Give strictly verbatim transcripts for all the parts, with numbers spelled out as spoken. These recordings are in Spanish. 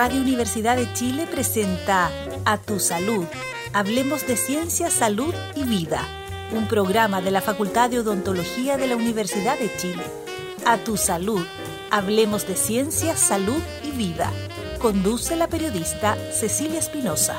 Radio Universidad de Chile presenta A Tu Salud. Hablemos de ciencia, salud y vida. Un programa de la Facultad de Odontología de la Universidad de Chile. A Tu Salud. Hablemos de ciencia, salud y vida. Conduce la periodista Cecilia Espinosa.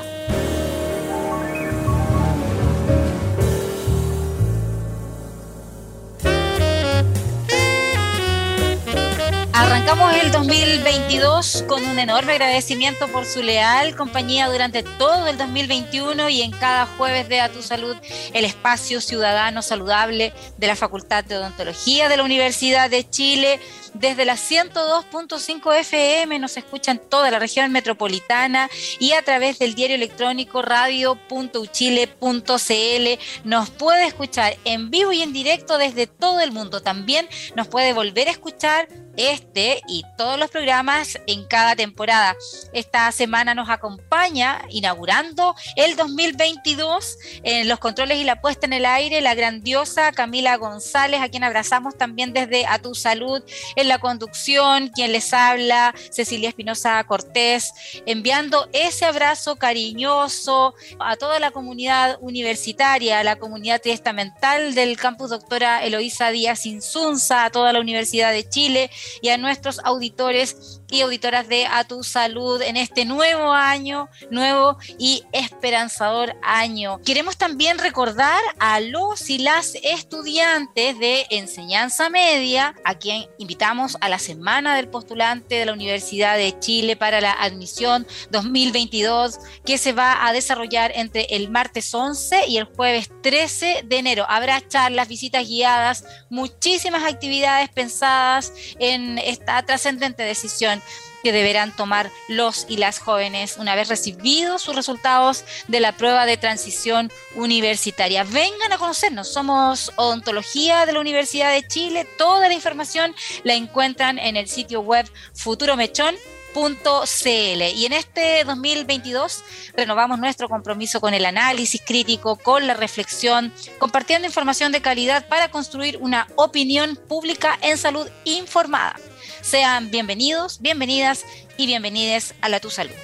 Arrancamos el dos mil veintidós con un enorme agradecimiento por su leal compañía durante todo el dos mil veintiuno y en cada jueves de A Tu Salud, el espacio ciudadano saludable de la Facultad de Odontología de la Universidad de Chile. Desde la ciento dos punto cinco F M nos escuchan toda la región metropolitana y a través del diario electrónico radio punto u chile punto c l nos puede escuchar en vivo y en directo desde todo el mundo. También nos puede volver a escuchar este y todos los programas en cada temporada. Esta semana nos acompaña, inaugurando el dos mil veintidós, en los controles y la puesta en el aire, la grandiosa Camila González, a quien abrazamos también desde A Tu Salud. En la conducción, quien les habla, Cecilia Espinosa Cortés, enviando ese abrazo cariñoso a toda la comunidad universitaria, a la comunidad triestamental del campus Doctora Eloísa Díaz Insunza, a toda la Universidad de Chile y a nuestros auditores y auditoras de A Tu Salud en este nuevo año, nuevo y esperanzador año. Queremos también recordar a los y las estudiantes de enseñanza media, a quien invitamos a la Semana del Postulante de la Universidad de Chile para la admisión dos mil veintidós, que se va a desarrollar entre el martes once y el jueves trece de enero. Habrá charlas, visitas guiadas, muchísimas actividades pensadas en esta trascendente decisión que deberán tomar los y las jóvenes una vez recibidos sus resultados de la prueba de transición universitaria. Vengan a conocernos, somos Odontología de la Universidad de Chile. Toda la información la encuentran en el sitio web futuro mechón punto c l. Y en este dos mil veintidós renovamos nuestro compromiso con el análisis crítico, con la reflexión, compartiendo información de calidad para construir una opinión pública en salud informada. Sean bienvenidos, bienvenidas y bienvenides a la Tu Salud.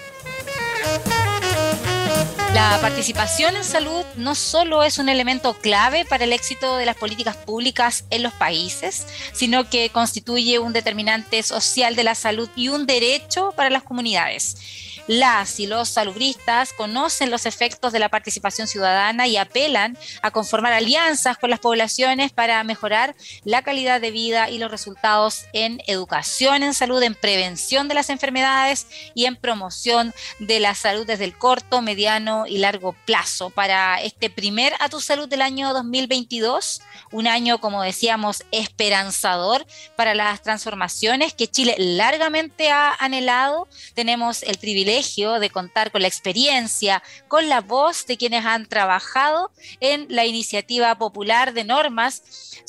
La participación en salud no solo es un elemento clave para el éxito de las políticas públicas en los países, sino que constituye un determinante social de la salud y un derecho para las comunidades. Las y los salubristas conocen los efectos de la participación ciudadana y apelan a conformar alianzas con las poblaciones para mejorar la calidad de vida y los resultados en educación en salud, en prevención de las enfermedades y en promoción de la salud desde el corto, mediano y largo plazo. Para este primer A Tu Salud del año dos mil veintidós, un año, como decíamos, esperanzador para las transformaciones que Chile largamente ha anhelado, tenemos el privilegio de contar con la experiencia, con la voz de quienes han trabajado en la iniciativa popular de normas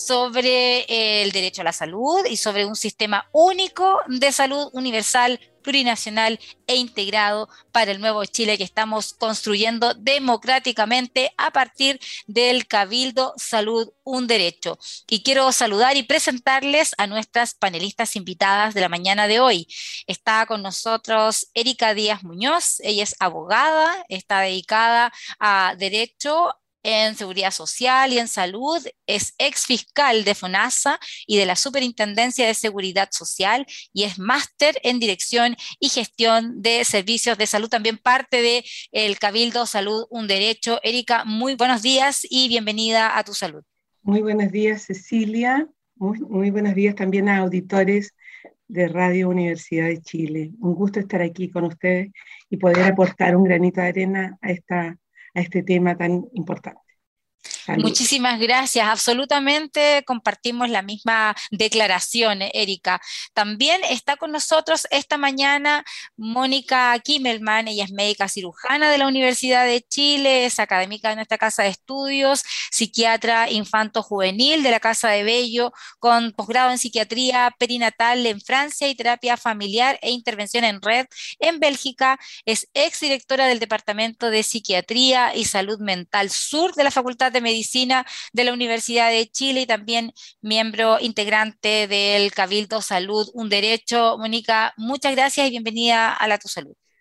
sobre el derecho a la salud y sobre un sistema único de salud universal, plurinacional e integrado para el nuevo Chile que estamos construyendo democráticamente a partir del Cabildo Salud, un Derecho. Y quiero saludar y presentarles a nuestras panelistas invitadas de la mañana de hoy. Está con nosotros Erika Díaz Muñoz, ella es abogada, está dedicada a Derecho en Seguridad Social y en Salud, es ex fiscal de FONASA y de la Superintendencia de Seguridad Social y es máster en Dirección y Gestión de Servicios de Salud, también parte de el Cabildo Salud, un Derecho. Erika, muy buenos días y bienvenida a Tu Salud. Muy buenos días, Cecilia. Muy, muy buenos días también a auditores de Radio Universidad de Chile. Un gusto estar aquí con ustedes y poder aportar un granito de arena a esta a este tema tan importante. Salud. Muchísimas gracias, absolutamente compartimos la misma declaración, Erika. También está con nosotros esta mañana Mónica Kimmelman, ella es médica cirujana de la Universidad de Chile, es académica de nuestra casa de estudios, psiquiatra infanto-juvenil de la Casa de Bello, con posgrado en psiquiatría perinatal en Francia y terapia familiar e intervención en red en Bélgica, es exdirectora del Departamento de Psiquiatría y Salud Mental Sur de la Facultad de Medicina de la Universidad de Chile y también miembro integrante del Cabildo Salud, un Derecho. Mónica, muchas gracias y bienvenida a la Tu Salud.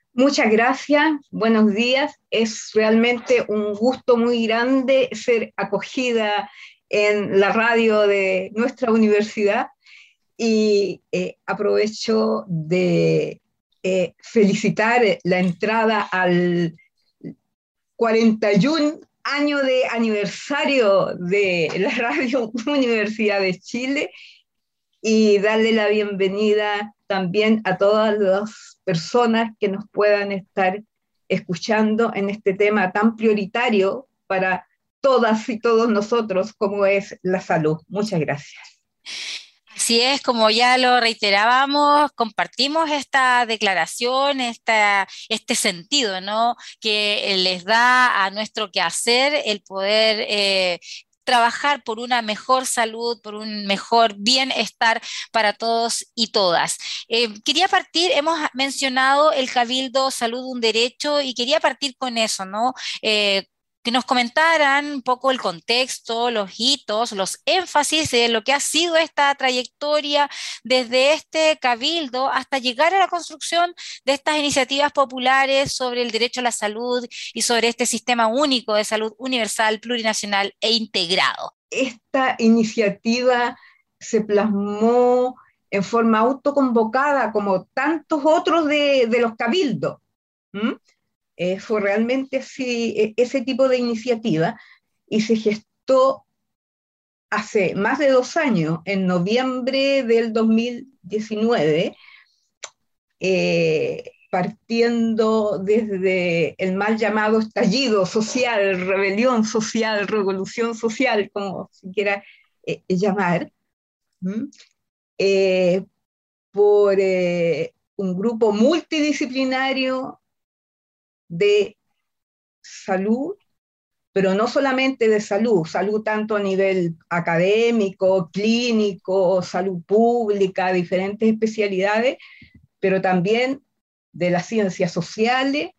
Muchas gracias, buenos días. Es realmente un gusto muy grande ser acogida en la radio de nuestra universidad y eh, aprovecho de eh, felicitar la entrada al cuarenta y un año de aniversario de la Radio Universidad de Chile y darle la bienvenida también a todas las personas que nos puedan estar escuchando en este tema tan prioritario para todas y todos nosotros como es la salud. Muchas gracias. Así es, como ya lo reiterábamos, compartimos esta declaración, esta, este sentido, ¿no?, que les da a nuestro quehacer el poder eh, trabajar por una mejor salud, por un mejor bienestar para todos y todas. Eh, quería partir, hemos mencionado el Cabildo Salud un Derecho y quería partir con eso, ¿no? Eh, que nos comentaran un poco el contexto, los hitos, los énfasis de lo que ha sido esta trayectoria desde este cabildo hasta llegar a la construcción de estas iniciativas populares sobre el derecho a la salud y sobre este sistema único de salud universal, plurinacional e integrado. Esta iniciativa se plasmó en forma autoconvocada como tantos otros de, de los cabildos. ¿Mm? Eh, fue realmente así, ese tipo de iniciativa y se gestó hace más de dos años, en noviembre del dos mil diecinueve, eh, partiendo desde el mal llamado estallido social, rebelión social, revolución social, como se quiera eh, llamar, ¿Mm? eh, por eh, un grupo multidisciplinario de salud, pero no solamente de salud, salud tanto a nivel académico, clínico, salud pública, diferentes especialidades, pero también de las ciencias sociales,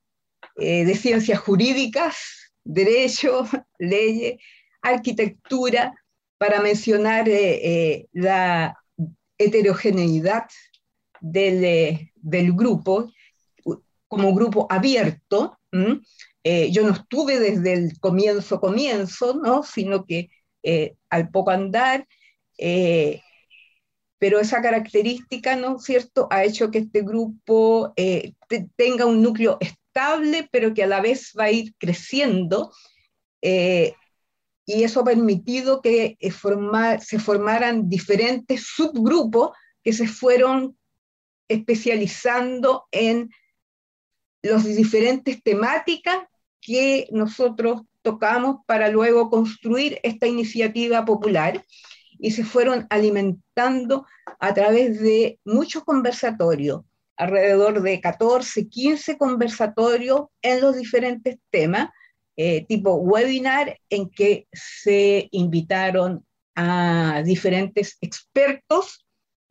eh, de ciencias jurídicas, derecho, leyes, arquitectura, para mencionar eh, eh, la heterogeneidad del, eh, del grupo, como grupo abierto. Eh, yo no estuve desde el comienzo, comienzo, ¿no? Sino que eh, al poco andar, eh, pero esa característica, ¿no es cierto?, ha hecho que este grupo eh, te, tenga un núcleo estable, pero que a la vez va a ir creciendo, eh, y eso ha permitido que eh, formar, se formaran diferentes subgrupos que se fueron especializando en las diferentes temáticas que nosotros tocamos para luego construir esta iniciativa popular, y se fueron alimentando a través de muchos conversatorios, alrededor de catorce, quince conversatorios en los diferentes temas, eh, tipo webinar, en que se invitaron a diferentes expertos,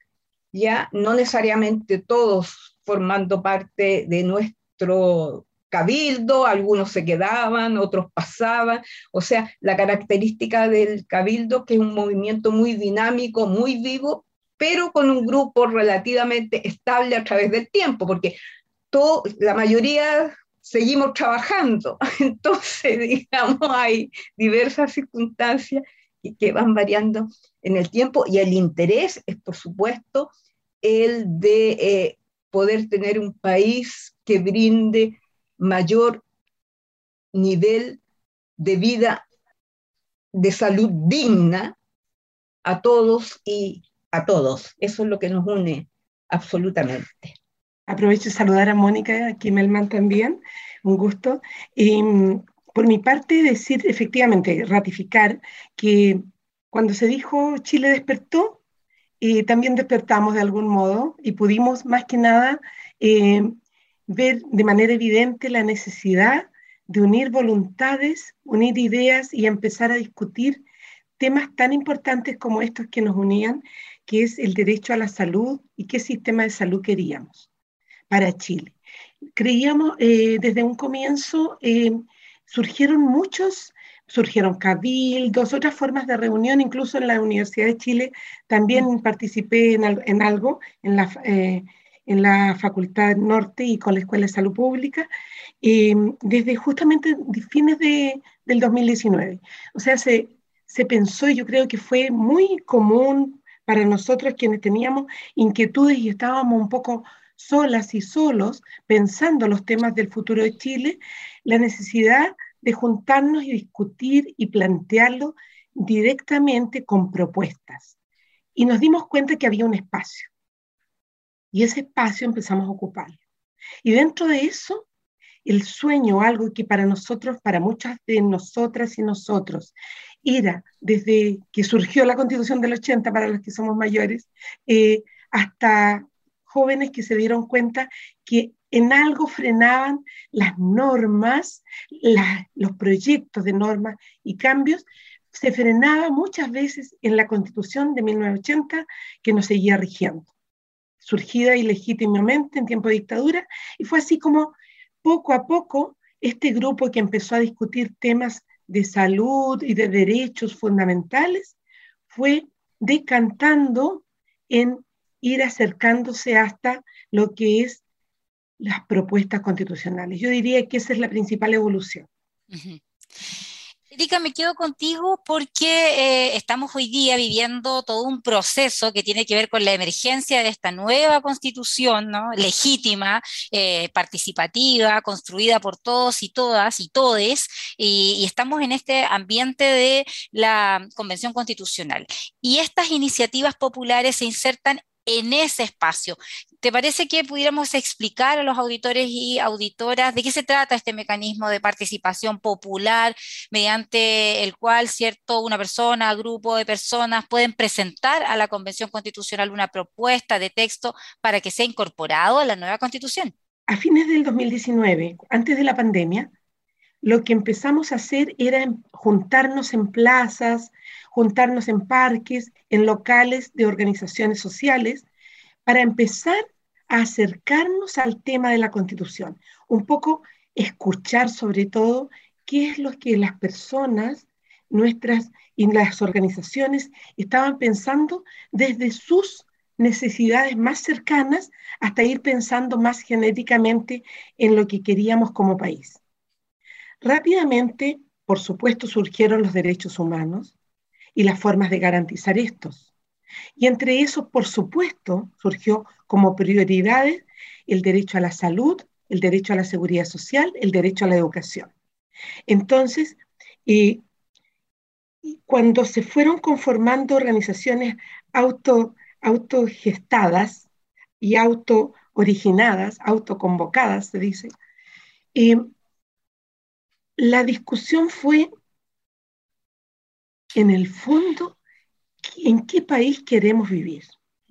ya no necesariamente todos formando parte de nuestro cabildo, algunos se quedaban, otros pasaban, o sea, la característica del cabildo, que es un movimiento muy dinámico, muy vivo, pero con un grupo relativamente estable a través del tiempo, porque todo, la mayoría seguimos trabajando, entonces, digamos, hay diversas circunstancias que, que van variando en el tiempo, y el interés es, por supuesto, el de eh, poder tener un país que brinde mayor nivel de vida, de salud digna a todos y a todos. Eso es lo que nos une absolutamente. Aprovecho de saludar a Mónica Kimmelman también, un gusto. Y por mi parte decir, efectivamente, ratificar que cuando se dijo Chile despertó, eh, también despertamos de algún modo y pudimos más que nada eh, ver de manera evidente la necesidad de unir voluntades, unir ideas y empezar a discutir temas tan importantes como estos que nos unían, que es el derecho a la salud y qué sistema de salud queríamos para Chile. Creíamos eh, desde un comienzo, eh, surgieron muchos, surgieron cabildos, otras formas de reunión, incluso en la Universidad de Chile también participé en, en algo, en la... Eh, en la Facultad Norte y con la Escuela de Salud Pública, eh, desde justamente fines de, del dos mil diecinueve. O sea, se, se pensó, y yo creo que fue muy común para nosotros quienes teníamos inquietudes y estábamos un poco solas y solos pensando los temas del futuro de Chile, la necesidad de juntarnos y discutir y plantearlo directamente con propuestas. Y nos dimos cuenta que había un espacio. Y ese espacio empezamos a ocuparlo. Y dentro de eso, el sueño, algo que para nosotros, para muchas de nosotras y nosotros, era desde que surgió la Constitución del ochenta, para los que somos mayores, eh, hasta jóvenes que se dieron cuenta que en algo frenaban las normas, la, los proyectos de normas y cambios, se frenaba muchas veces en la Constitución de mil novecientos ochenta que nos seguía rigiendo, surgida ilegítimamente en tiempo de dictadura, y fue así como poco a poco este grupo que empezó a discutir temas de salud y de derechos fundamentales fue decantando en ir acercándose hasta lo que es las propuestas constitucionales. Yo diría que esa es la principal evolución. Uh-huh. Erika, me quedo contigo porque eh, estamos hoy día viviendo todo un proceso que tiene que ver con la emergencia de esta nueva constitución, ¿no? Legítima, eh, participativa, construida por todos y todas y todes, y, y estamos en este ambiente de la Convención Constitucional. Y estas iniciativas populares se insertan en ese espacio. ¿Te parece que pudiéramos explicar a los auditores y auditoras de qué se trata este mecanismo de participación popular mediante el cual, cierto, una persona, grupo de personas pueden presentar a la Convención Constitucional una propuesta de texto para que sea incorporado a la nueva Constitución? A fines del dos mil diecinueve, antes de la pandemia, lo que empezamos a hacer era juntarnos en plazas, juntarnos en parques, en locales de organizaciones sociales, para empezar a acercarnos al tema de la Constitución. Un poco escuchar sobre todo qué es lo que las personas, nuestras y las organizaciones estaban pensando desde sus necesidades más cercanas hasta ir pensando más genéricamente en lo que queríamos como país. Rápidamente, por supuesto, surgieron los derechos humanos y las formas de garantizar estos. Y entre esos, por supuesto, surgió como prioridades el derecho a la salud, el derecho a la seguridad social, el derecho a la educación. Entonces, eh, cuando se fueron conformando organizaciones auto, autogestadas y auto-originadas, autoconvocadas, se dice, eh, la discusión fue, en el fondo, ¿en qué país queremos vivir?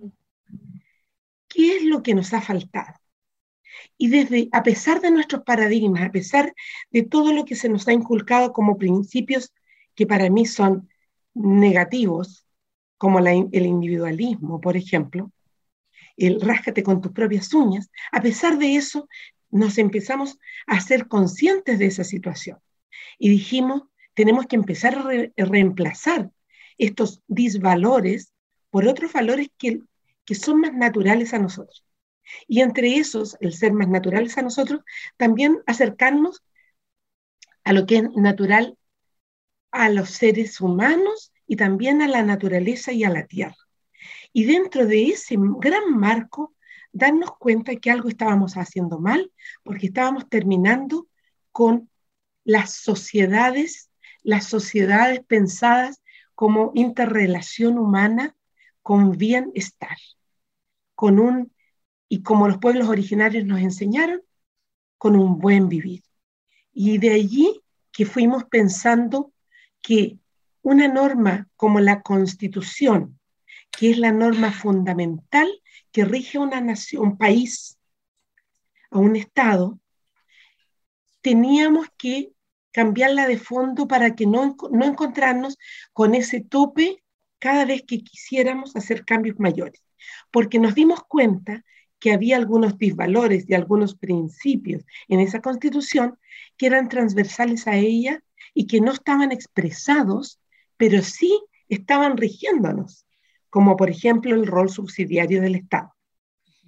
¿Qué es lo que nos ha faltado? Y desde, a pesar de nuestros paradigmas, a pesar de todo lo que se nos ha inculcado como principios que para mí son negativos, como la, el individualismo, por ejemplo, el ráscate con tus propias uñas, a pesar de eso, nos empezamos a ser conscientes de esa situación. Y dijimos, tenemos que empezar a re, a reemplazar estos disvalores por otros valores que, que son más naturales a nosotros. Y entre esos, el ser más naturales a nosotros, también acercarnos a lo que es natural a los seres humanos y también a la naturaleza y a la tierra. Y dentro de ese gran marco, darnos cuenta que algo estábamos haciendo mal, porque estábamos terminando con las sociedades, las sociedades pensadas como interrelación humana con bienestar, con un, y como los pueblos originarios nos enseñaron, con un buen vivir. Y de allí que fuimos pensando que una norma como la Constitución, que es la norma fundamental que rige una nación, un país, a un Estado, teníamos que cambiarla de fondo para que no, no encontrarnos con ese tope cada vez que quisiéramos hacer cambios mayores. Porque nos dimos cuenta que había algunos disvalores y algunos principios en esa Constitución que eran transversales a ella y que no estaban expresados, pero sí estaban rigiéndonos, como por ejemplo el rol subsidiario del Estado.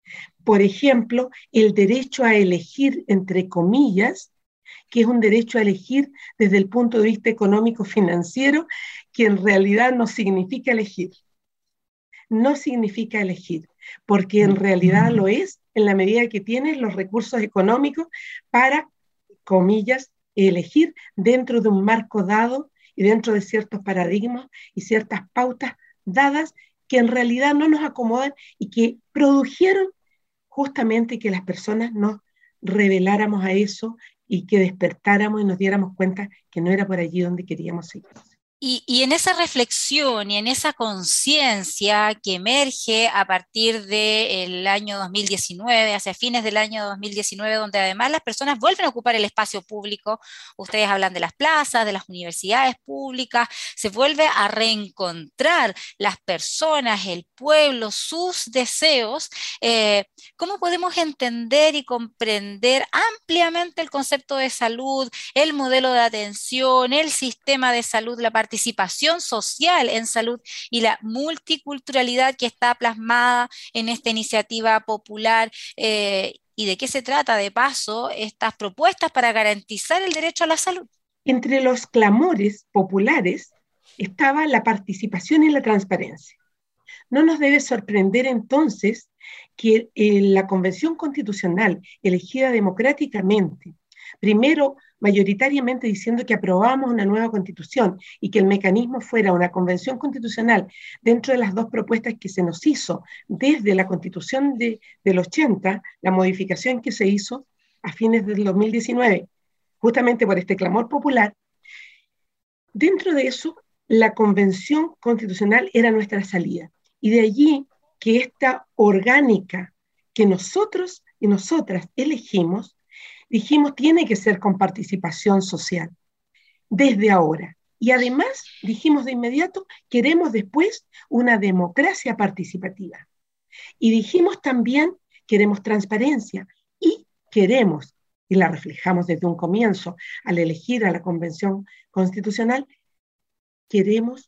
Por ejemplo, el derecho a elegir, entre comillas, que es un derecho a elegir desde el punto de vista económico-financiero, que en realidad no significa elegir. No significa elegir, porque en realidad lo es en la medida que tienes los recursos económicos para, comillas, elegir dentro de un marco dado y dentro de ciertos paradigmas y ciertas pautas dadas que en realidad no nos acomodan y que produjeron justamente que las personas nos reveláramos a eso y que despertáramos y nos diéramos cuenta que no era por allí donde queríamos seguir. Y, y en esa reflexión y en esa conciencia que emerge a partir del año dos mil diecinueve, hacia fines del año dos mil diecinueve, donde además las personas vuelven a ocupar el espacio público, ustedes hablan de las plazas, de las universidades públicas, se vuelve a reencontrar las personas, el pueblo, sus deseos. Eh, ¿Cómo podemos entender y comprender ampliamente el concepto de salud, el modelo de atención, el sistema de salud, la participación social en salud y la multiculturalidad que está plasmada en esta iniciativa popular? Eh, ¿Y de qué se trata, de paso, estas propuestas para garantizar el derecho a la salud? Entre los clamores populares estaba la participación y la transparencia. No nos debe sorprender entonces que eh, la Convención Constitucional, elegida democráticamente, primero mayoritariamente diciendo que aprobábamos una nueva constitución y que el mecanismo fuera una convención constitucional dentro de las dos propuestas que se nos hizo desde la constitución de, del ochenta, la modificación que se hizo a fines del dos mil diecinueve, justamente por este clamor popular. Dentro de eso, la convención constitucional era nuestra salida. Y de allí que esta orgánica que nosotros y nosotras elegimos, dijimos, tiene que ser con participación social, desde ahora. Y además, dijimos de inmediato, queremos después una democracia participativa. Y dijimos también, queremos transparencia y queremos, y la reflejamos desde un comienzo al elegir a la Convención Constitucional, queremos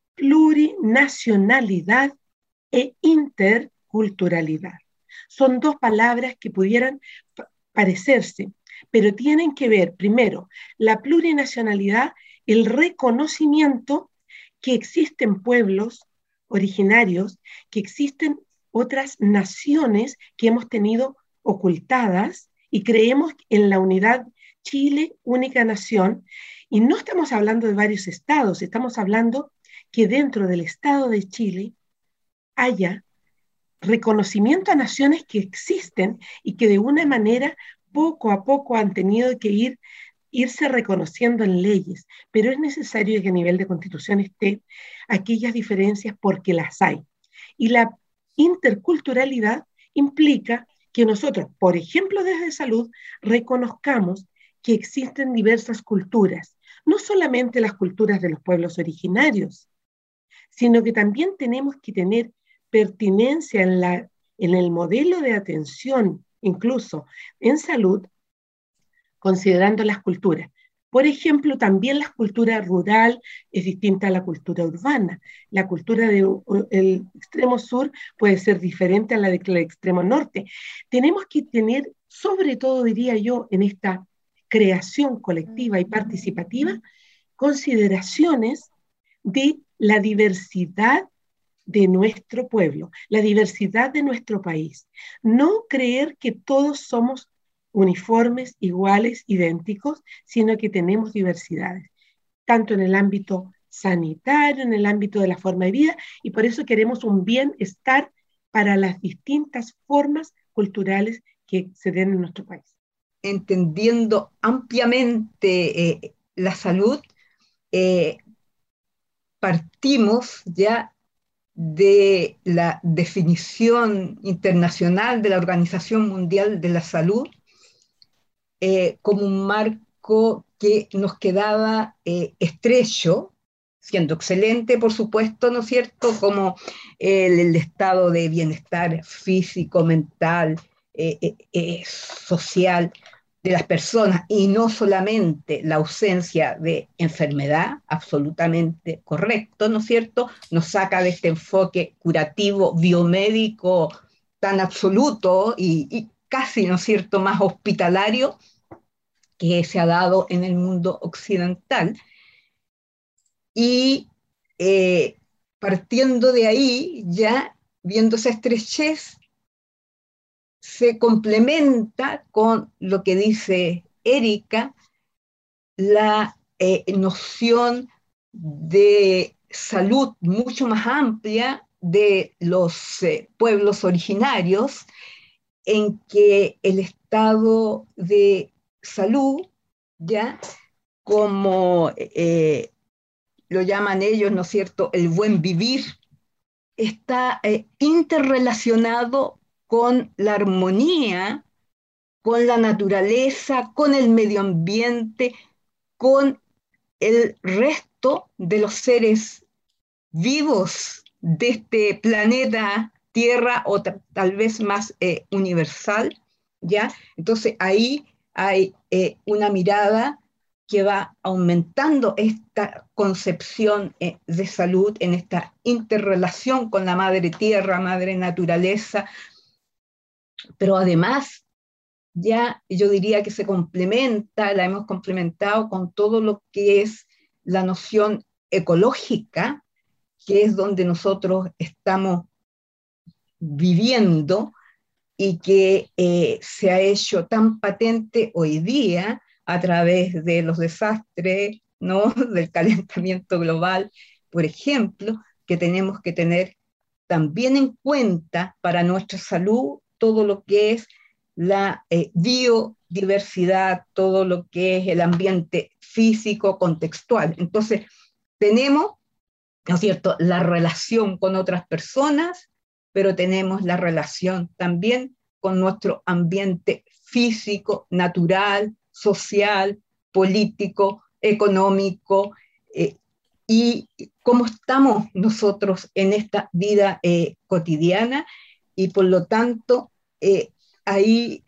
plurinacionalidad e interculturalidad. Son dos palabras que pudieran parecerse, pero tienen que ver, primero, la plurinacionalidad, el reconocimiento que existen pueblos originarios, que existen otras naciones que hemos tenido ocultadas y creemos en la unidad Chile, única nación, y no estamos hablando de varios estados, estamos hablando que dentro del estado de Chile haya reconocimiento a naciones que existen y que de una manera poco a poco han tenido que ir, irse reconociendo en leyes, pero es necesario que a nivel de constitución esté aquellas diferencias porque las hay. Y la interculturalidad implica que nosotros, por ejemplo desde salud, reconozcamos que existen diversas culturas, no solamente las culturas de los pueblos originarios, sino que también tenemos que tener pertinencia en, la, en el modelo de atención, incluso en salud, considerando las culturas. Por ejemplo, también la cultura rural es distinta a la cultura urbana. La cultura del extremo sur puede ser diferente a la del extremo norte. Tenemos que tener, sobre todo diría yo, en esta creación colectiva y participativa, consideraciones de la diversidad de nuestro pueblo, la diversidad de nuestro país. No creer que todos somos uniformes, iguales, idénticos, sino que tenemos diversidades, tanto en el ámbito sanitario, en el ámbito de la forma de vida, y por eso queremos un bienestar para las distintas formas culturales que se den en nuestro país. Entendiendo ampliamente eh, la salud, eh, partimos ya de la definición internacional de la Organización Mundial de la Salud eh, como un marco que nos quedaba eh, estrecho, siendo excelente, por supuesto, ¿no es cierto?, como el, el estado de bienestar físico, mental, eh, eh, eh, social de las personas, y no solamente la ausencia de enfermedad, absolutamente correcto, ¿no es cierto?, nos saca de este enfoque curativo, biomédico, tan absoluto y, y casi, ¿no es cierto?, más hospitalario que se ha dado en el mundo occidental. Y eh, partiendo de ahí, ya viendo esa estrechez, se complementa con lo que dice Erika, la eh, noción de salud mucho más amplia de los eh, pueblos originarios, en que el estado de salud, ya como eh, lo llaman ellos, ¿no es cierto?, el buen vivir, está eh, interrelacionado con la armonía, con la naturaleza, con el medio ambiente, con el resto de los seres vivos de este planeta Tierra, o tal vez más eh, universal, ¿ya? Entonces ahí hay eh, una mirada que va aumentando esta concepción eh, de salud en esta interrelación con la madre tierra, madre naturaleza, pero además ya yo diría que se complementa, la hemos complementado con todo lo que es la noción ecológica, que es donde nosotros estamos viviendo y que eh, se ha hecho tan patente hoy día a través de los desastres, ¿no?, del calentamiento global, por ejemplo, que tenemos que tener también en cuenta para nuestra salud todo lo que es la eh, biodiversidad, todo lo que es el ambiente físico contextual. Entonces, tenemos, ¿no es cierto?, la relación con otras personas, pero tenemos la relación también con nuestro ambiente físico, natural, social, político, económico, eh, y cómo estamos nosotros en esta vida eh, cotidiana, y por lo tanto eh, ahí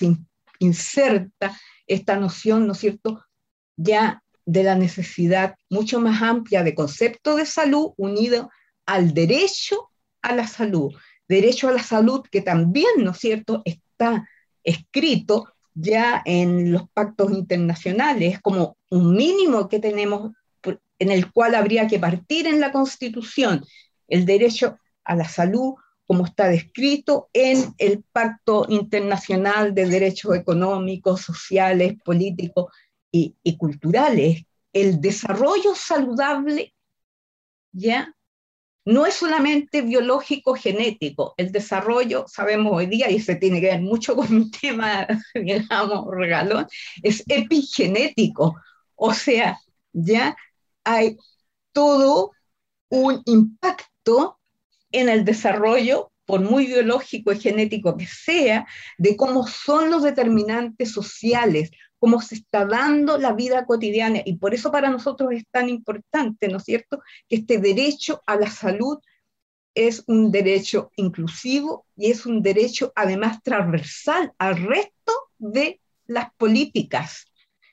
inserta esta noción, ¿no es cierto?, ya de la necesidad mucho más amplia de concepto de salud unido al derecho a la salud. Derecho a la salud que también, ¿no es cierto?, está escrito ya en los pactos internacionales como un mínimo que tenemos, en el cual habría que partir en la Constitución, el derecho a la salud, como está descrito en el Pacto Internacional de Derechos Económicos, Sociales, Políticos y, y Culturales. El desarrollo saludable, ¿ya?, no es solamente biológico genético. El desarrollo, sabemos hoy día, y se tiene que ver mucho con un tema, digamos, regalón, es epigenético. O sea, ya hay todo un impacto en el desarrollo, por muy biológico y genético que sea, de cómo son los determinantes sociales, cómo se está dando la vida cotidiana, y por eso para nosotros es tan importante, ¿no es cierto?, que este derecho a la salud es un derecho inclusivo y es un derecho además transversal al resto de las políticas,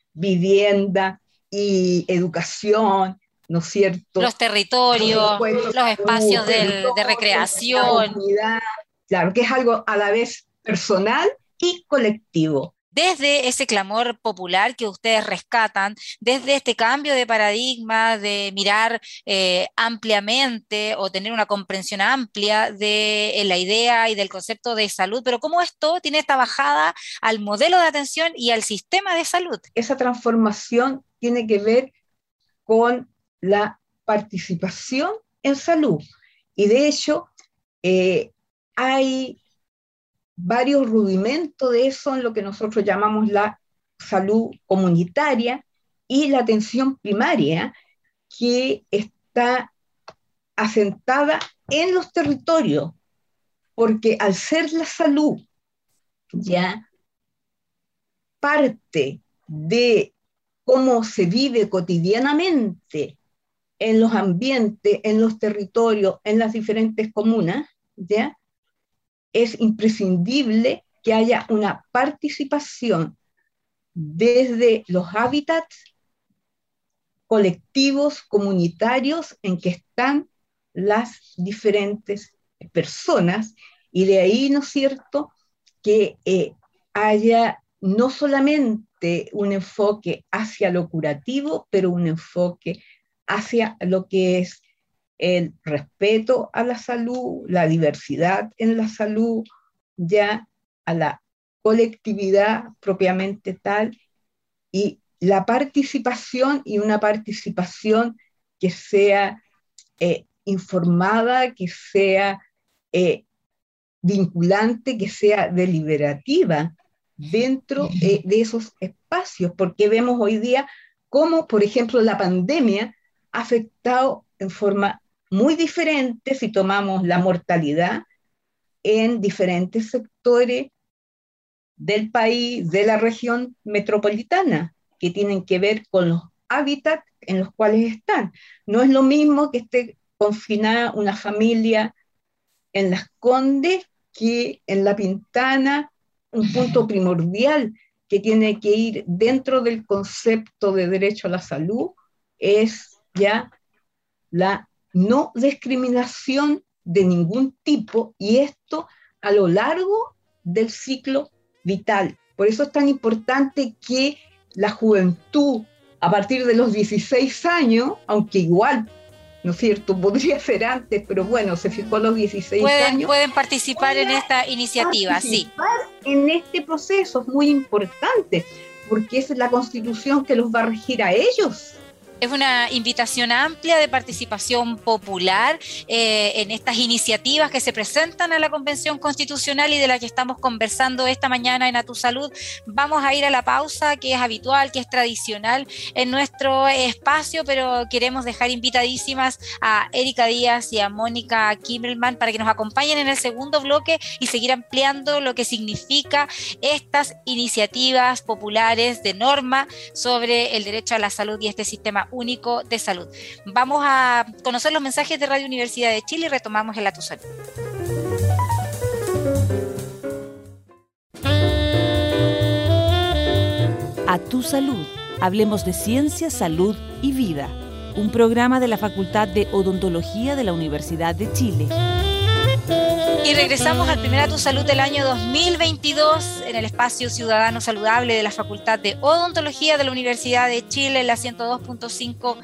vivienda y educación, ¿no es cierto?, los territorios, los, los espacios del, de recreación. Claro, que es algo a la vez personal y colectivo. Desde ese clamor popular que ustedes rescatan, desde este cambio de paradigma, de mirar eh, ampliamente o tener una comprensión amplia de eh, la idea y del concepto de salud, pero cómo esto tiene esta bajada al modelo de atención y al sistema de salud. Esa transformación tiene que ver con la participación en salud, y de hecho eh, hay varios rudimentos de eso en lo que nosotros llamamos la salud comunitaria y la atención primaria, que está asentada en los territorios, porque al ser la salud ya parte de cómo se vive cotidianamente en los ambientes, en los territorios, en las diferentes comunas, ¿ya?, es imprescindible que haya una participación desde los hábitats colectivos, comunitarios, en que están las diferentes personas, Y de ahí, ¿no es cierto?, que eh, haya no solamente un enfoque hacia lo curativo, pero un enfoque hacia lo que es el respeto a la salud, la diversidad en la salud, ya a la colectividad propiamente tal, y la participación, y una participación que sea eh, informada, que sea eh, vinculante, que sea deliberativa dentro eh, de esos espacios, porque vemos hoy día cómo, por ejemplo, la pandemia ha afectado en forma muy diferente, si tomamos la mortalidad en diferentes sectores del país, de la región metropolitana, que tienen que ver con los hábitats en los cuales están. No es lo mismo que esté confinada una familia en Las Condes que en La Pintana. Un punto primordial que tiene que ir dentro del concepto de derecho a la salud es ya la no discriminación de ningún tipo, y esto a lo largo del ciclo vital. Por eso es tan importante que la juventud, a partir de los dieciséis años, aunque igual, ¿no es cierto?, podría ser antes, pero bueno, se fijó a los dieciséis pueden, años. Pueden participar en esta iniciativa, sí. En este proceso es muy importante, porque esa es la Constitución que los va a regir a ellos. Es una invitación amplia de participación popular eh, en estas iniciativas que se presentan a la Convención Constitucional y de la que estamos conversando esta mañana en A Tu Salud. Vamos a ir a la pausa, que es habitual, que es tradicional en nuestro espacio, pero queremos dejar invitadísimas a Erika Díaz y a Mónica Kimmelman para que nos acompañen en el segundo bloque y seguir ampliando lo que significa estas iniciativas populares de norma sobre el derecho a la salud y este sistema único de salud. Vamos a conocer los mensajes de Radio Universidad de Chile y retomamos el A Tu Salud. A Tu Salud. Hablemos de ciencia, salud y vida. Un programa de la Facultad de Odontología de la Universidad de Chile. Y regresamos al primer A Tu Salud del año dos mil veintidós en el espacio ciudadano saludable de la Facultad de Odontología de la Universidad de Chile, en la ciento dos punto cinco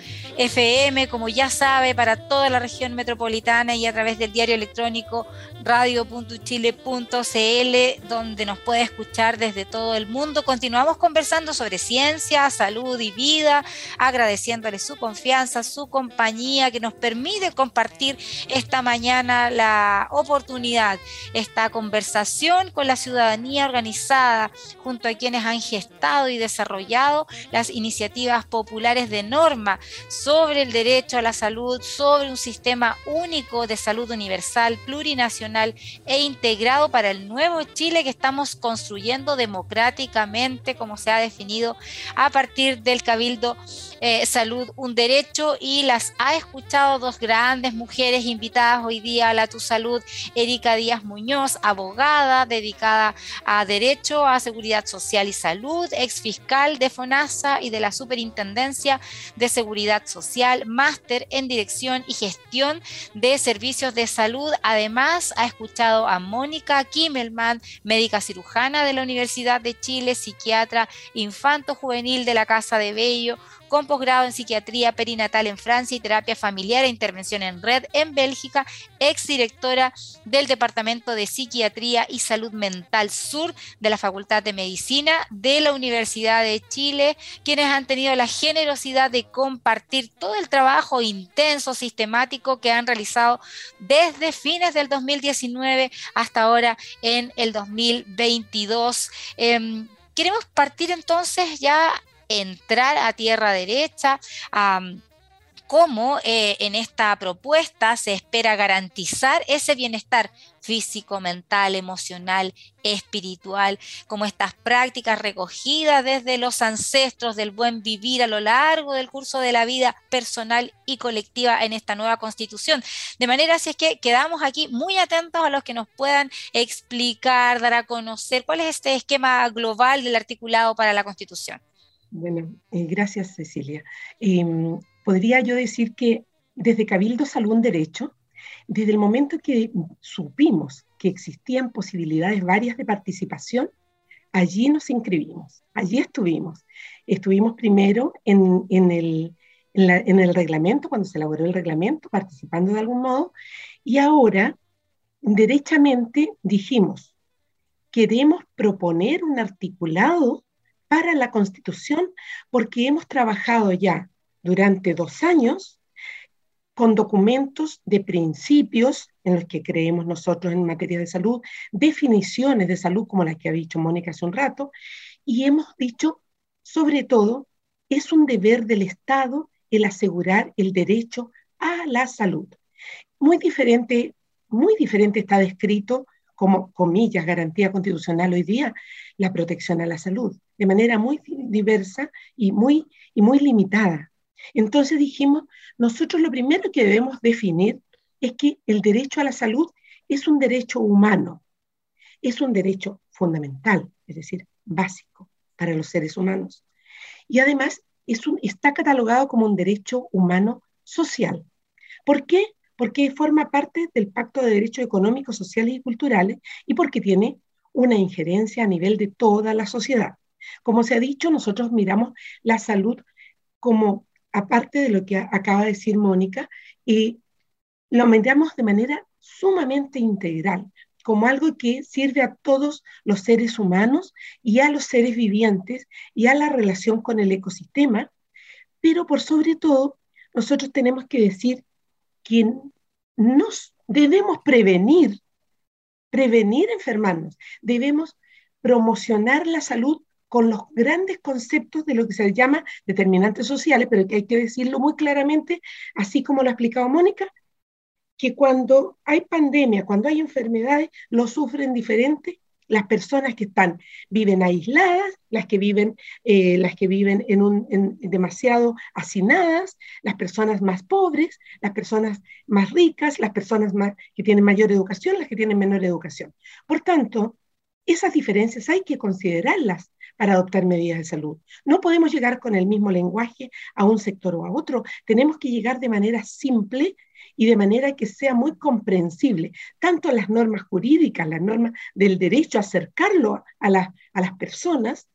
F M, como ya sabe, para toda la región metropolitana y a través del diario electrónico radio punto chile punto c l, donde nos puede escuchar desde todo el mundo. Continuamos conversando sobre ciencia, salud y vida, agradeciéndole su confianza, su compañía, que nos permite compartir esta mañana la oportunidad, esta conversación con la ciudadanía organizada, junto a quienes han gestado y desarrollado las iniciativas populares de norma sobre el derecho a la salud, sobre un sistema único de salud universal, plurinacional e integrado para el nuevo Chile que estamos construyendo democráticamente, como se ha definido a partir del Cabildo eh, Salud, un derecho. Y las ha escuchado dos grandes mujeres invitadas hoy día a la Tu Salud: Erika Díaz Muñoz, abogada dedicada a Derecho, a Seguridad Social y Salud, ex fiscal de FONASA y de la Superintendencia de Seguridad Social, máster en Dirección y Gestión de Servicios de Salud. Además, ha escuchado a Mónica Kimmelman, médica cirujana de la Universidad de Chile, psiquiatra infanto-juvenil de la Casa de Bello, con posgrado en psiquiatría perinatal en Francia y terapia familiar e intervención en red en Bélgica, exdirectora del Departamento de Psiquiatría y Salud Mental Sur de la Facultad de Medicina de la Universidad de Chile, quienes han tenido la generosidad de compartir todo el trabajo intenso, sistemático que han realizado desde fines del dos mil diecinueve hasta ahora en el dos mil veintidós. Eh, queremos partir entonces ya entrar a tierra derecha, um, cómo eh, en esta propuesta se espera garantizar ese bienestar físico, mental, emocional, espiritual, como estas prácticas recogidas desde los ancestros del buen vivir a lo largo del curso de la vida personal y colectiva en esta nueva Constitución. De manera así es que quedamos aquí muy atentos a los que nos puedan explicar, dar a conocer cuál es este esquema global del articulado para la Constitución. Bueno, eh, gracias, Cecilia. Eh, podría yo decir que desde Cabildo Salud en Derecho Desde el momento que supimos que existían posibilidades varias de participación, allí nos inscribimos, allí estuvimos. Estuvimos primero en, en, el, en, la, en el reglamento, cuando se elaboró el reglamento, participando de algún modo, y ahora, derechamente, dijimos, queremos proponer un articulado para la Constitución, porque hemos trabajado ya durante dos años con documentos de principios en los que creemos nosotros en materia de salud, definiciones de salud como las que ha dicho Mónica hace un rato, y hemos dicho, sobre todo, es un deber del Estado el asegurar el derecho a la salud. Muy diferente, muy diferente está descrito como, comillas, garantía constitucional hoy día, la protección a la salud, de manera muy diversa y muy, y muy limitada. Entonces dijimos, nosotros lo primero que debemos definir es que el derecho a la salud es un derecho humano, es un derecho fundamental, es decir, básico para los seres humanos. Y además es un, está catalogado como un derecho humano social. ¿Por qué? Porque forma parte del Pacto de Derechos Económicos, Sociales y Culturales y porque tiene una injerencia a nivel de toda la sociedad. Como se ha dicho, nosotros miramos la salud como, aparte de lo que acaba de decir Mónica, y lo miramos de manera sumamente integral, como algo que sirve a todos los seres humanos y a los seres vivientes y a la relación con el ecosistema, pero por sobre todo, nosotros tenemos que decir que nos debemos prevenir, prevenir enfermarnos, debemos promocionar la salud con los grandes conceptos de lo que se llama determinantes sociales, pero que hay que decirlo muy claramente, así como lo ha explicado Mónica, que cuando hay pandemia, cuando hay enfermedades, lo sufren diferentes las personas que están, viven aisladas, las que viven, eh, las que viven en un, en, demasiado hacinadas, las personas más pobres, las personas más ricas, las personas más, que tienen mayor educación, las que tienen menor educación. Por tanto, esas diferencias hay que considerarlas para adoptar medidas de salud. No podemos llegar con el mismo lenguaje a un sector o a otro, tenemos que llegar de manera simple y de manera que sea muy comprensible, tanto las normas jurídicas, las normas del derecho, acercarlo a, la, a las personas,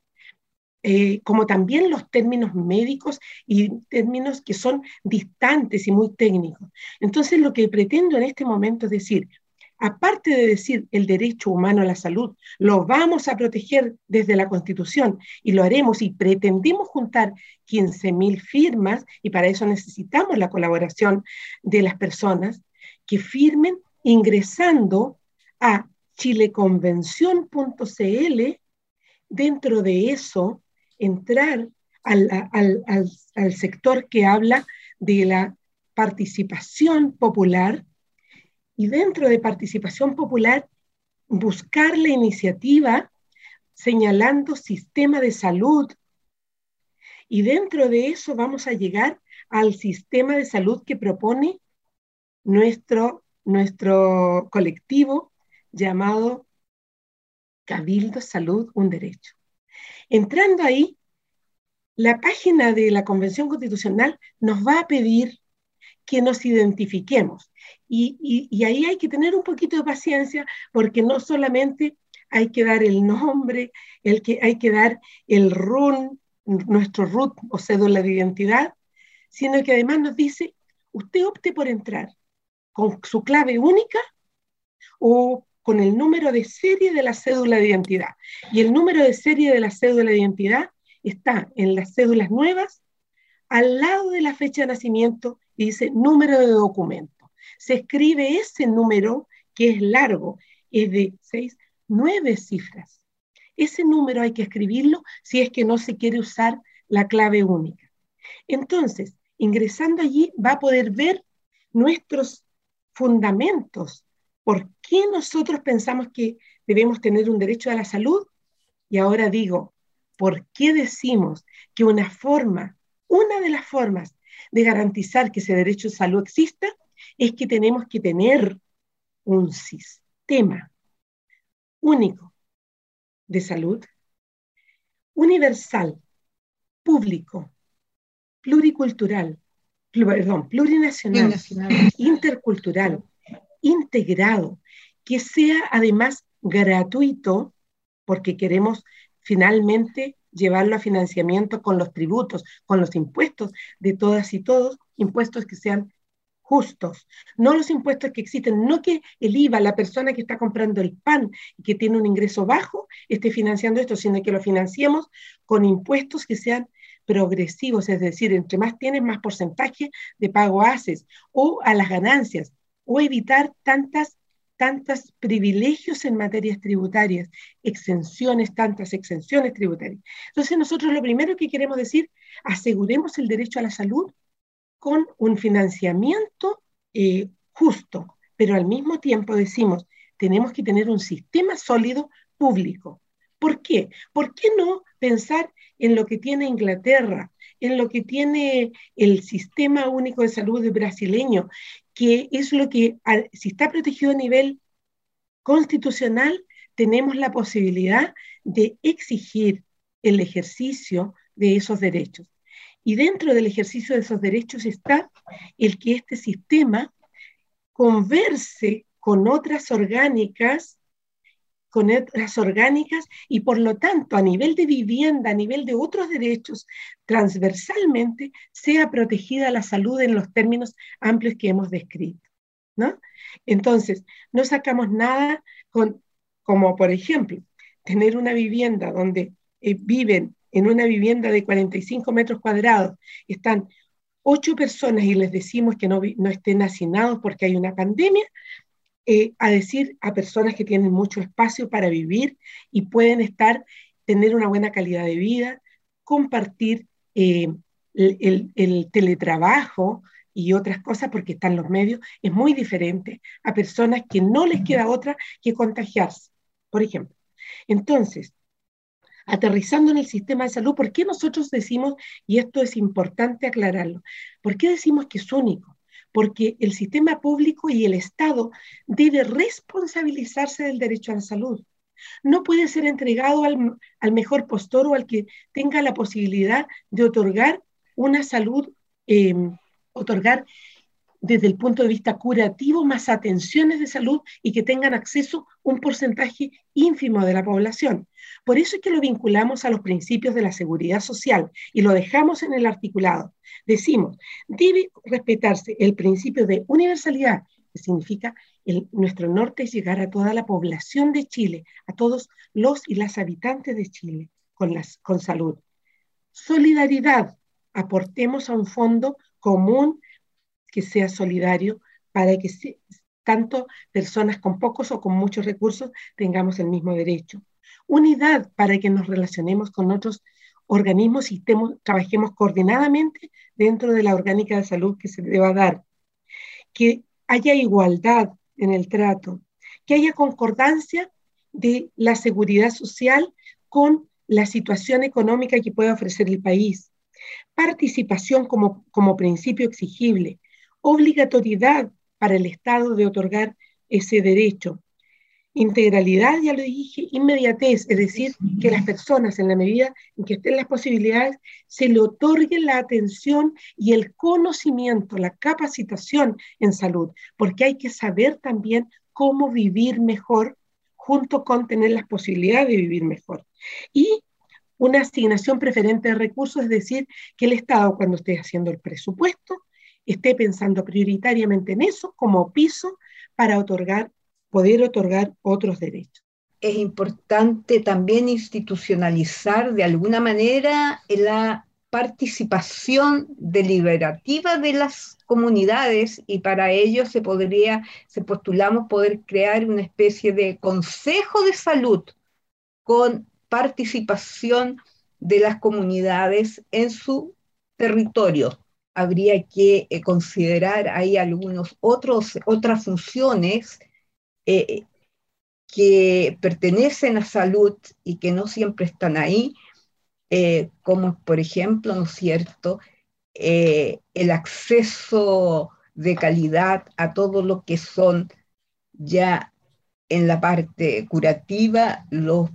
eh, como también los términos médicos y términos que son distantes y muy técnicos. Entonces, lo que pretendo en este momento es decir, aparte de decir el derecho humano a la salud, lo vamos a proteger desde la Constitución y lo haremos y pretendimos juntar quince mil firmas y para eso necesitamos la colaboración de las personas que firmen ingresando a chileconvención punto c l. Dentro de eso, entrar al, al, al, al sector que habla de la participación popular. Y dentro de participación popular, buscar la iniciativa señalando sistema de salud. Y dentro de eso vamos a llegar al sistema de salud que propone nuestro, nuestro colectivo llamado Cabildo Salud, un Derecho. Entrando ahí, la página de la Convención Constitucional nos va a pedir que nos identifiquemos. Y, y, y ahí hay que tener un poquito de paciencia, porque no solamente hay que dar el nombre, el que, hay que dar el R U N, nuestro R U T o cédula de identidad, sino que además nos dice, usted opte por entrar con su clave única o con el número de serie de la cédula de identidad. Y el número de serie de la cédula de identidad está en las cédulas nuevas, al lado de la fecha de nacimiento, y dice número de documento. Se escribe ese número, que es largo, es de seis, nueve cifras. Ese número hay que escribirlo si es que no se quiere usar la clave única. Entonces, ingresando allí, va a poder ver nuestros fundamentos. ¿Por qué nosotros pensamos que debemos tener un derecho a la salud? Y ahora digo, ¿por qué decimos que una forma, una de las formas de garantizar que ese derecho a salud exista es que tenemos que tener un sistema único de salud, universal, público, pluricultural, perdón, plurinacional, intercultural, integrado, que sea además gratuito, porque queremos finalmente llevarlo a financiamiento con los tributos, con los impuestos de todas y todos, impuestos que sean justos, no los impuestos que existen, no que el I V A, la persona que está comprando el pan y que tiene un ingreso bajo, esté financiando esto, sino que lo financiemos con impuestos que sean progresivos, es decir, entre más tienes, más porcentaje de pago haces, o a las ganancias, o evitar tantas, tantos privilegios en materias tributarias, exenciones, tantas exenciones tributarias. Entonces nosotros lo primero que queremos decir, aseguremos el derecho a la salud con un financiamiento eh, justo, pero al mismo tiempo decimos, tenemos que tener un sistema sólido público. ¿Por qué? ¿Por qué no pensar en lo que tiene Inglaterra, en lo que tiene el Sistema Único de Salud brasileño, que es lo que, si está protegido a nivel constitucional, tenemos la posibilidad de exigir el ejercicio de esos derechos? Y dentro del ejercicio de esos derechos está el que este sistema converse con otras orgánicas, con otras orgánicas y por lo tanto a nivel de vivienda, a nivel de otros derechos, transversalmente sea protegida la salud en los términos amplios que hemos descrito, ¿no? Entonces, no sacamos nada con, como por ejemplo, tener una vivienda donde eh, viven en una vivienda de cuarenta y cinco metros cuadrados, están ocho personas y les decimos que no, no estén hacinados porque hay una pandemia, eh, a decir a personas que tienen mucho espacio para vivir y pueden estar, tener una buena calidad de vida, compartir eh, el, el, el teletrabajo y otras cosas porque están los medios, es muy diferente a personas que no les queda otra que contagiarse, por ejemplo. Entonces, aterrizando en el sistema de salud, ¿por qué nosotros decimos, y esto es importante aclararlo, por qué decimos que es único? Porque el sistema público y el Estado debe responsabilizarse del derecho a la salud. No puede ser entregado al, al mejor postor o al que tenga la posibilidad de otorgar una salud, eh, otorgar desde el punto de vista curativo más atenciones de salud y que tengan acceso un porcentaje ínfimo de la población. Por eso es que lo vinculamos a los principios de la seguridad social y lo dejamos en el articulado. Decimos, debe respetarse el principio de universalidad, que significa el, nuestro norte es llegar a toda la población de Chile, a todos los y las habitantes de Chile con, las, con salud. Solidaridad, aportemos a un fondo común que sea solidario para que se, tanto personas con pocos o con muchos recursos tengamos el mismo derecho. Unidad para que nos relacionemos con otros organismos y estemos, trabajemos coordinadamente dentro de la orgánica de salud que se deba dar. Que haya igualdad en el trato, que haya concordancia de la seguridad social con la situación económica que pueda ofrecer el país. Participación como, como principio exigible. Obligatoriedad para el Estado de otorgar ese derecho. Integralidad, ya lo dije, inmediatez, es decir, que las personas en la medida en que estén las posibilidades se le otorgue la atención y el conocimiento, la capacitación en salud, porque hay que saber también cómo vivir mejor junto con tener las posibilidades de vivir mejor. Y una asignación preferente de recursos, es decir, que el Estado cuando esté haciendo el presupuesto esté pensando prioritariamente en eso como piso para otorgar, poder otorgar otros derechos. Es importante también institucionalizar de alguna manera la participación deliberativa de las comunidades y para ello se podría, se postulamos poder crear una especie de consejo de salud con participación de las comunidades en su territorio. Habría que eh, considerar ahí algunos otros, otras funciones eh, que pertenecen a salud y que no siempre están ahí, eh, como por ejemplo, ¿no es cierto?, eh, el acceso de calidad a todo lo que son ya en la parte curativa, los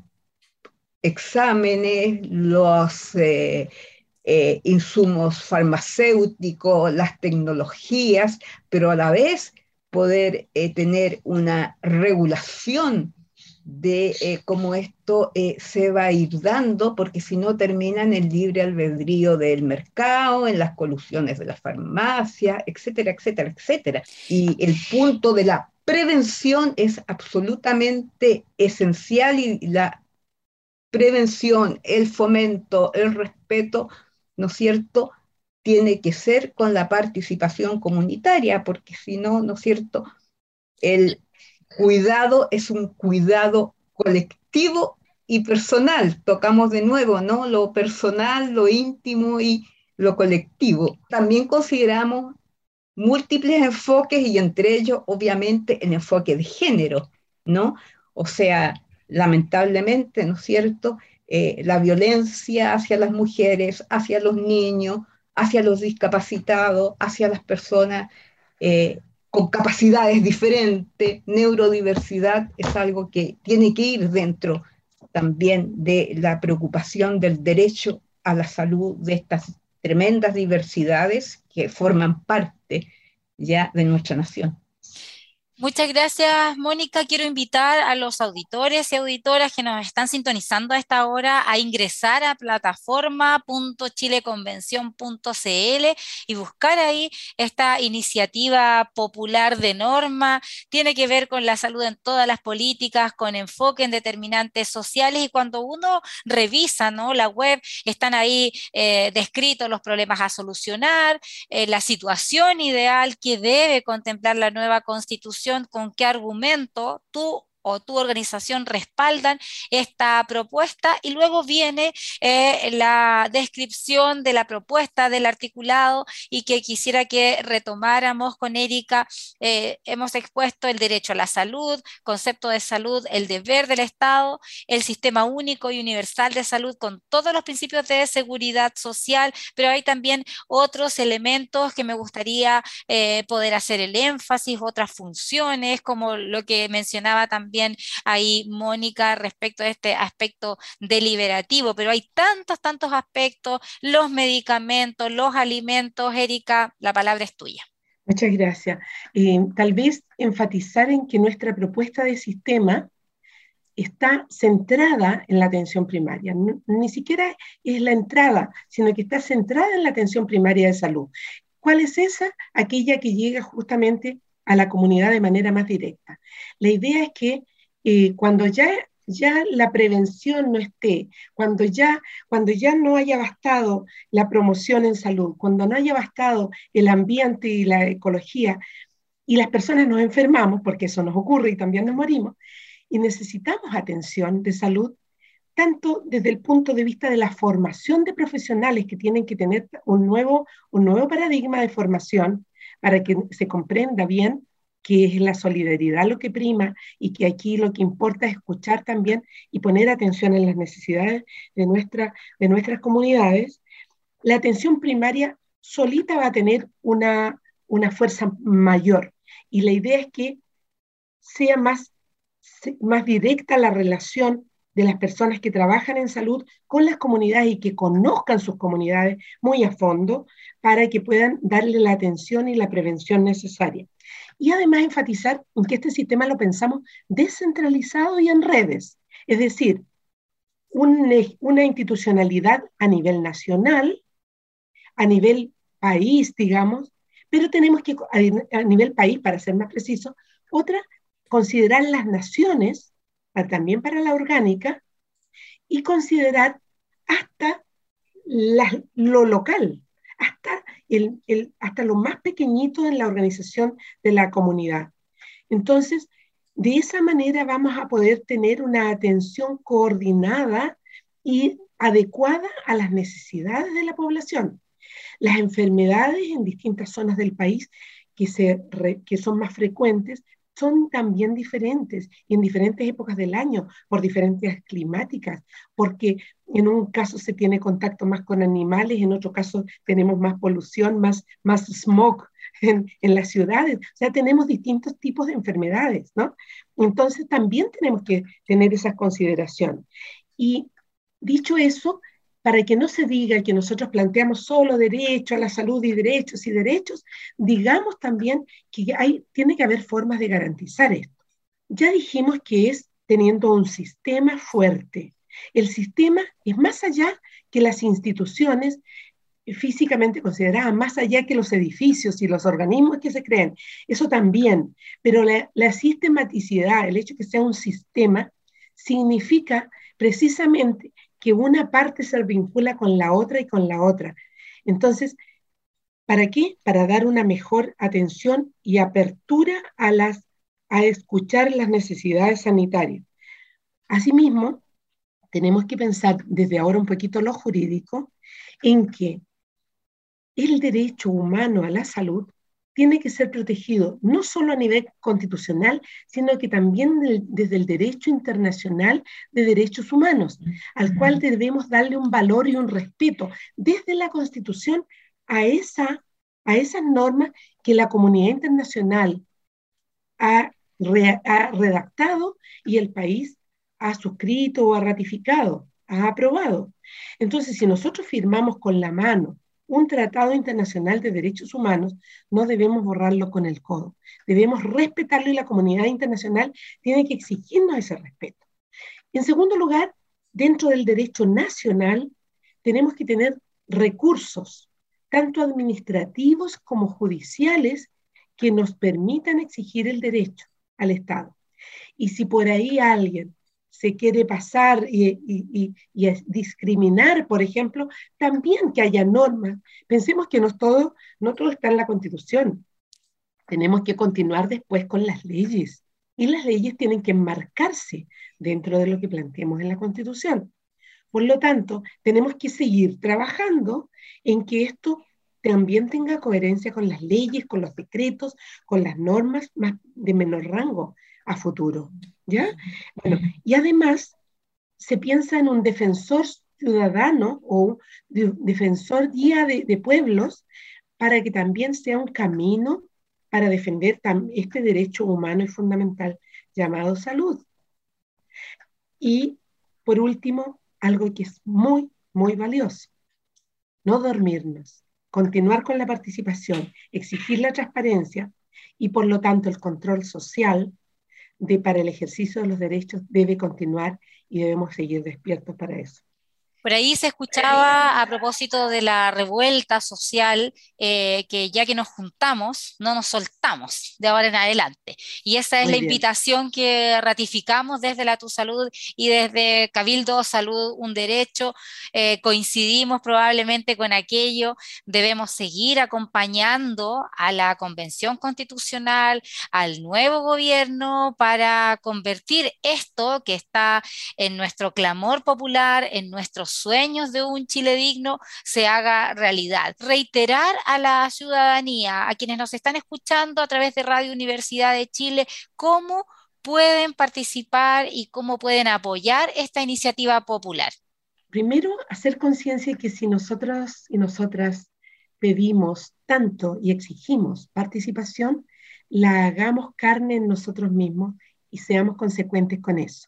exámenes, los eh, eh, insumos farmacéuticos, las tecnologías, pero a la vez poder eh, tener una regulación de eh, cómo esto eh, se va a ir dando, porque si no termina en el libre albedrío del mercado, en las colusiones de la farmacia, etcétera, etcétera, etcétera. Y el punto de la prevención es absolutamente esencial, y la prevención, el fomento, el respeto, ¿no es cierto?, tiene que ser con la participación comunitaria, porque si no, ¿no es cierto?, el cuidado es un cuidado colectivo y personal. Tocamos de nuevo, ¿no?, lo personal, lo íntimo y lo colectivo. También consideramos múltiples enfoques, y entre ellos, obviamente, el enfoque de género, ¿no? O sea, lamentablemente, ¿no es cierto?, eh, la violencia hacia las mujeres, hacia los niños, hacia los discapacitados, hacia las personas eh, con capacidades diferentes, neurodiversidad, es algo que tiene que ir dentro también de la preocupación del derecho a la salud de estas tremendas diversidades que forman parte ya de nuestra nación. Muchas gracias, Mónica. Quiero invitar a los auditores y auditoras que nos están sintonizando a esta hora a ingresar a plataforma punto chileconvención punto c l y buscar ahí esta iniciativa popular de norma. Tiene que ver con la salud en todas las políticas, con enfoque en determinantes sociales, y cuando uno revisa, ¿no?, la web, están ahí eh, descritos los problemas a solucionar, eh, la situación ideal que debe contemplar la nueva Constitución, con qué argumento tú o tu organización respaldan esta propuesta, y luego viene eh, la descripción de la propuesta del articulado, y que quisiera que retomáramos con Erika. Eh, hemos expuesto el derecho a la salud, concepto de salud, el deber del Estado, el sistema único y universal de salud con todos los principios de seguridad social, pero hay también otros elementos que me gustaría eh, poder hacer el énfasis, otras funciones, como lo que mencionaba también ahí Mónica respecto a este aspecto deliberativo, pero hay tantos, tantos aspectos, los medicamentos, los alimentos. Erika, la palabra es tuya. Muchas gracias. Eh, tal vez enfatizar en que nuestra propuesta de sistema está centrada en la atención primaria. No, ni siquiera es la entrada, sino que está centrada en la atención primaria de salud. ¿Cuál es esa? Aquella que llega justamente a la comunidad de manera más directa. La idea es que eh, cuando ya, ya la prevención no esté, cuando ya, cuando ya no haya bastado la promoción en salud, cuando no haya bastado el ambiente y la ecología, y las personas nos enfermamos, porque eso nos ocurre y también nos morimos, y necesitamos atención de salud, tanto desde el punto de vista de la formación de profesionales que tienen que tener un nuevo, un nuevo paradigma de formación, para que se comprenda bien que es la solidaridad lo que prima, y que aquí lo que importa es escuchar también y poner atención en las necesidades de, nuestra, de nuestras comunidades. La atención primaria solita va a tener una, una fuerza mayor, y la idea es que sea más, más directa la relación de las personas que trabajan en salud con las comunidades, y que conozcan sus comunidades muy a fondo para que puedan darle la atención y la prevención necesaria. Y además enfatizar en que este sistema lo pensamos descentralizado y en redes, es decir, un, una institucionalidad a nivel nacional, a nivel país, digamos, pero tenemos que, a, a nivel país, para ser más preciso, otra, considerar las naciones, también para la orgánica, y considerar hasta la, lo local, hasta, el, el, hasta lo más pequeñito en la organización de la comunidad. Entonces, de esa manera vamos a poder tener una atención coordinada y adecuada a las necesidades de la población. Las enfermedades en distintas zonas del país que, se, que son más frecuentes son también diferentes, y en diferentes épocas del año, por diferencias climáticas, porque en un caso se tiene contacto más con animales, en otro caso tenemos más polución, más, más smog en, en las ciudades. O sea, tenemos distintos tipos de enfermedades, ¿no? Entonces también tenemos que tener esas consideraciones. Y dicho eso, para que no se diga que nosotros planteamos solo derecho a la salud y derechos y derechos, digamos también que hay, tiene que haber formas de garantizar esto. Ya dijimos que es teniendo un sistema fuerte. El sistema es más allá que las instituciones físicamente consideradas, más allá que los edificios y los organismos que se creen, eso también, pero la, la sistematicidad, el hecho de que sea un sistema, significa precisamente que una parte se vincula con la otra y con la otra. Entonces, ¿para qué? Para dar una mejor atención y apertura a, las, a escuchar las necesidades sanitarias. Asimismo, tenemos que pensar desde ahora un poquito lo jurídico, en que el derecho humano a la salud tiene que ser protegido no solo a nivel constitucional, sino que también del, desde el derecho internacional de derechos humanos, al cual debemos darle un valor y un respeto desde la Constitución a, esa, a esas normas que la comunidad internacional ha, re, ha redactado y el país ha suscrito o ha ratificado, ha aprobado. Entonces, si nosotros firmamos con la mano un tratado internacional de derechos humanos, no debemos borrarlo con el codo. Debemos respetarlo y la comunidad internacional tiene que exigirnos ese respeto. En segundo lugar, dentro del derecho nacional, tenemos que tener recursos, tanto administrativos como judiciales, que nos permitan exigir el derecho al Estado. Y si por ahí alguien se quiere pasar y, y, y, y discriminar, por ejemplo, también que haya normas. Pensemos que no todo, no todo está en la Constitución. Tenemos que continuar después con las leyes. Y las leyes tienen que enmarcarse dentro de lo que planteemos en la Constitución. Por lo tanto, tenemos que seguir trabajando en que esto también tenga coherencia con las leyes, con los decretos, con las normas más de menor rango a futuro. ¿Ya? Bueno, y además se piensa en un defensor ciudadano o de, defensor guía de, de pueblos para que también sea un camino para defender este derecho humano y fundamental llamado salud. Y por último, algo que es muy, muy valioso, no dormirnos, continuar con la participación, exigir la transparencia y por lo tanto el control social de, para el ejercicio de los derechos debe continuar y debemos seguir despiertos para eso. Por ahí se escuchaba a propósito de la revuelta social, eh, que ya que nos juntamos, no nos soltamos de ahora en adelante. Y esa es Muy la bien. invitación que ratificamos desde la Tu Salud y desde Cabildo Salud Un Derecho. Eh, coincidimos probablemente con aquello. Debemos seguir acompañando a la Convención Constitucional, al nuevo gobierno, para convertir esto que está en nuestro clamor popular, en nuestro sueños de un Chile digno, se haga realidad. Reiterar a la ciudadanía, a quienes nos están escuchando a través de Radio Universidad de Chile, cómo pueden participar y cómo pueden apoyar esta iniciativa popular. Primero, hacer conciencia que si nosotros y nosotras pedimos tanto y exigimos participación, la hagamos carne en nosotros mismos y seamos consecuentes con eso.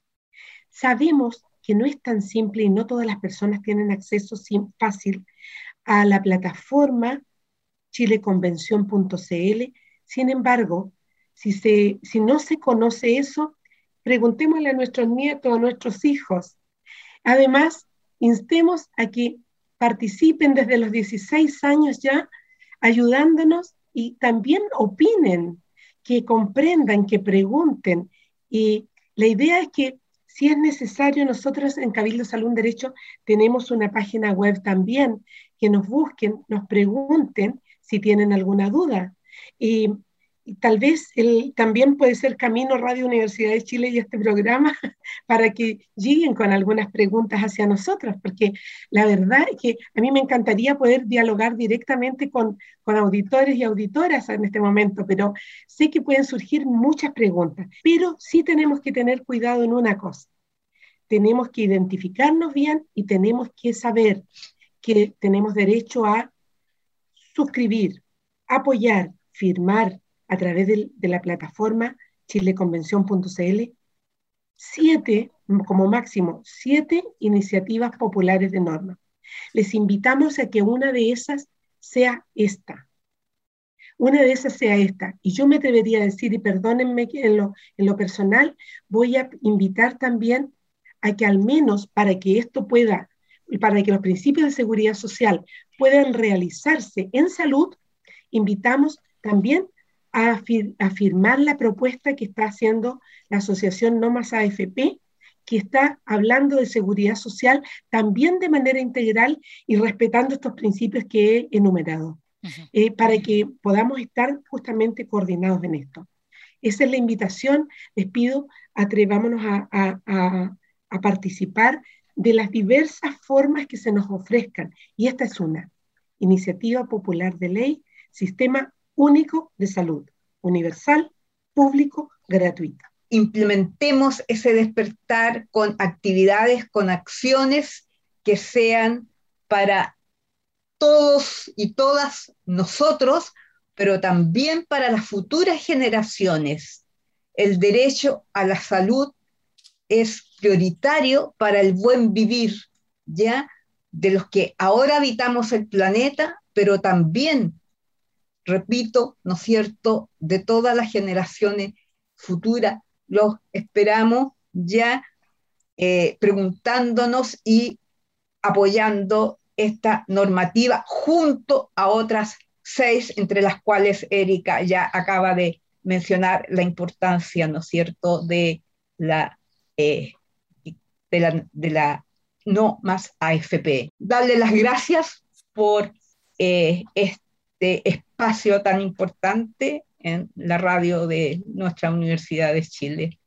Sabemos que no es tan simple y no todas las personas tienen acceso fácil a la plataforma chile convención punto c l. Sin embargo, si, se, si no se conoce eso, preguntémosle a nuestros nietos, a nuestros hijos. Además, instemos a que participen desde los dieciséis años ya, ayudándonos y también opinen, que comprendan, que pregunten. Y la idea es que si es necesario, nosotros en Cabildo Salud Un Derecho tenemos una página web también, que nos busquen, nos pregunten si tienen alguna duda. Y, y tal vez el, también puede ser Camino Radio Universidad de Chile y este programa para que lleguen con algunas preguntas hacia nosotros, porque la verdad es que a mí me encantaría poder dialogar directamente con, con auditores y auditoras en este momento, pero sé que pueden surgir muchas preguntas, pero sí tenemos que tener cuidado en una cosa. Tenemos que identificarnos bien y tenemos que saber que tenemos derecho a suscribir, apoyar, firmar a través de, de la plataforma chile convención punto c l siete, como máximo, siete iniciativas populares de norma. Les invitamos a que una de esas sea esta. Una de esas sea esta. Y yo me debería decir, y perdónenme que en lo, en lo personal, voy a invitar también a que al menos para que esto pueda, para que los principios de seguridad social puedan realizarse en salud, invitamos también a, afir, a firmar la propuesta que está haciendo la Asociación No Más A F P, que está hablando de seguridad social también de manera integral y respetando estos principios que he enumerado, uh-huh. eh, para que podamos estar justamente coordinados en esto. Esa es la invitación. Les pido, atrevámonos a, a, a, a participar de las diversas formas que se nos ofrezcan. Y esta es una iniciativa popular de ley, Sistema Único de Salud, universal, público, gratuito. Implementemos ese despertar con actividades, con acciones que sean para todos y todas nosotros, pero también para las futuras generaciones. El derecho a la salud es prioritario para el buen vivir, ya de los que ahora habitamos el planeta, pero también, repito, ¿no es cierto?, de todas las generaciones futuras. Los esperamos ya eh, preguntándonos y apoyando esta normativa junto a otras seis, entre las cuales Erika ya acaba de mencionar la importancia, ¿no es cierto?, de la, eh, de la, de la No Más A F P. Darle las gracias por eh, este espacio tan importante en la radio de nuestra Universidad de Chile.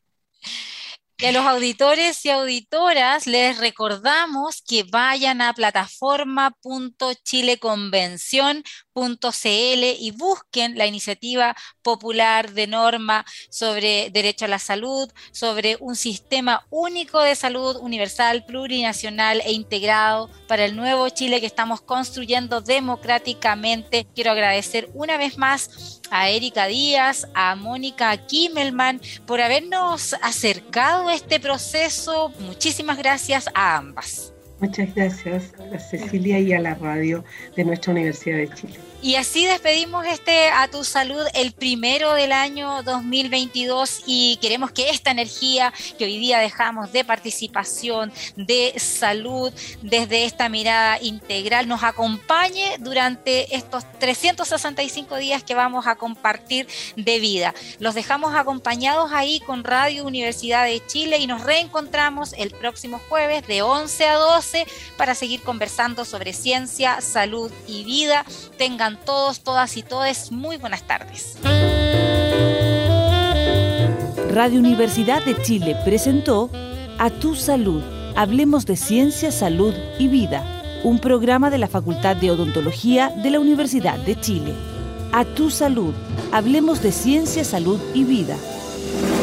Y a los auditores y auditoras les recordamos que vayan a plataforma punto chileconvención punto c l y busquen la iniciativa popular de norma sobre derecho a la salud, sobre un sistema único de salud universal, plurinacional e integrado para el nuevo Chile que estamos construyendo democráticamente. Quiero agradecer una vez más a Erika Díaz, a Mónica Kimmelman por habernos acercado a este proceso. Muchísimas gracias a ambas. Muchas gracias a Cecilia y a la radio de nuestra Universidad de Chile. Y así despedimos este A Tu Salud, el primero del año dos mil veintidós, y queremos que esta energía que hoy día dejamos de participación, de salud, desde esta mirada integral, nos acompañe durante estos trescientos sesenta y cinco días que vamos a compartir de vida. Los dejamos acompañados ahí con Radio Universidad de Chile y nos reencontramos el próximo jueves de once a doce para seguir conversando sobre ciencia, salud y vida. Tengan todos, todas y todes muy buenas tardes. Radio Universidad de Chile presentó A Tu Salud, hablemos de ciencia, salud y vida, un programa de la Facultad de Odontología de la Universidad de Chile. A Tu Salud, hablemos de ciencia, salud y vida.